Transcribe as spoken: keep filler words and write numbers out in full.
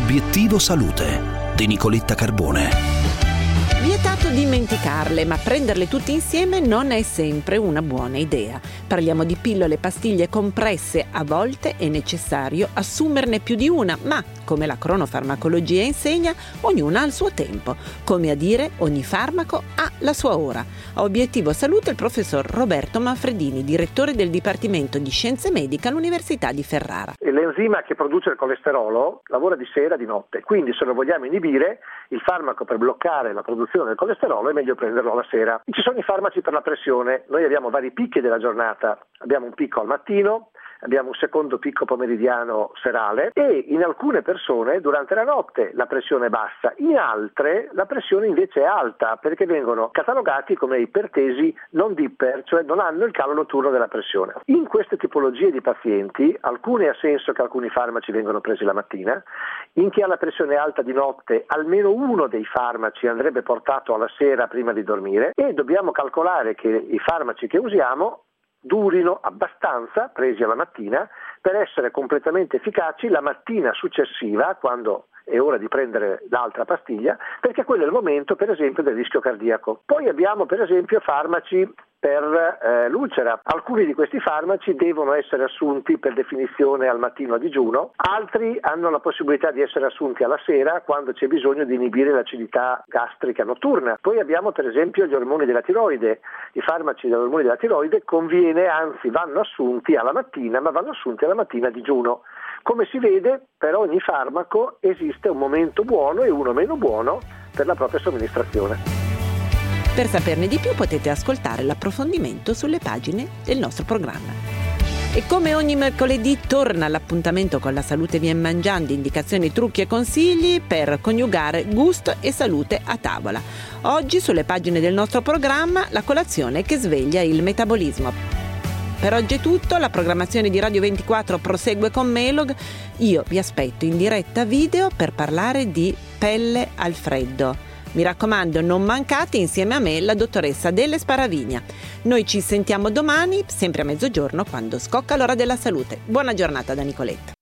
Obiettivo Salute di Nicoletta Carbone. Vietato dimenticarle, ma prenderle tutte insieme non è sempre una buona idea. Parliamo di pillole, pastiglie, compresse. A volte è necessario assumerne più di una, ma, come la cronofarmacologia insegna, ognuna ha il suo tempo. Come a dire, ogni farmaco ha la sua ora. A Obiettivo Salute il professor Roberto Manfredini, direttore del Dipartimento di Scienze Mediche all'Università di Ferrara. L'enzima che produce il colesterolo lavora di sera e di notte, quindi se lo vogliamo inibire, il farmaco per bloccare la produzione del colesterolo è meglio prenderlo alla sera. Ci sono i farmaci per la pressione, noi abbiamo vari picchi della giornata, abbiamo un picco al mattino, abbiamo un secondo picco pomeridiano serale e in alcune persone durante la notte la pressione è bassa, in altre la pressione invece è alta perché vengono catalogati come ipertesi non dipper, cioè non hanno il calo notturno della pressione. In queste tipologie di pazienti alcune ha senso che alcuni farmaci vengono presi la mattina, in chi ha la pressione alta di notte almeno uno dei farmaci andrebbe portato alla sera prima di dormire e dobbiamo calcolare che i farmaci che usiamo durino abbastanza, presi alla mattina, per essere completamente efficaci la mattina successiva, quando è ora di prendere l'altra pastiglia, perché quello è il momento, per esempio, del rischio cardiaco. Poi abbiamo, per esempio, farmaci per eh, l'ulcera. Alcuni di questi farmaci devono essere assunti per definizione al mattino a digiuno, altri hanno la possibilità di essere assunti alla sera quando c'è bisogno di inibire l'acidità gastrica notturna. Poi abbiamo per esempio gli ormoni della tiroide. I farmaci degli ormoni della tiroide conviene, anzi vanno assunti alla mattina, ma vanno assunti alla mattina a digiuno. Come si vede, per ogni farmaco esiste un momento buono e uno meno buono per la propria somministrazione. Per saperne di più potete ascoltare l'approfondimento sulle pagine del nostro programma. E come ogni mercoledì torna l'appuntamento con La Salute Vien Mangiando, indicazioni, trucchi e consigli per coniugare gusto e salute a tavola. Oggi sulle pagine del nostro programma la colazione che sveglia il metabolismo. Per oggi è tutto, la programmazione di Radio ventiquattro prosegue con Melog. Io vi aspetto in diretta video per parlare di pelle al freddo. Mi raccomando, non mancate insieme a me la dottoressa Adele Sparavigna. Noi ci sentiamo domani, sempre a mezzogiorno, quando scocca l'ora della salute. Buona giornata da Nicoletta.